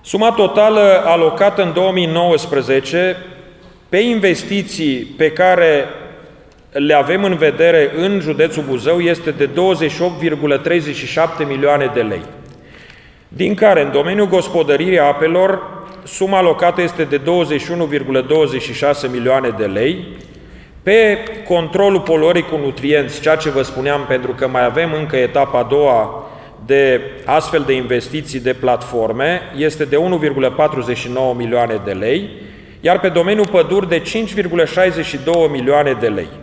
Suma totală alocată în 2019 pe investiții pe care le avem în vedere în județul Buzău este de 28,37 milioane de lei, din care în domeniul gospodăririi apelor suma alocată este de 21,26 milioane de lei, pe controlul poluării cu nutrienți, ceea ce vă spuneam, pentru că mai avem încă etapa a doua de astfel de investiții de platforme, este de 1,49 milioane de lei, iar pe domeniul păduri de 5,62 milioane de lei.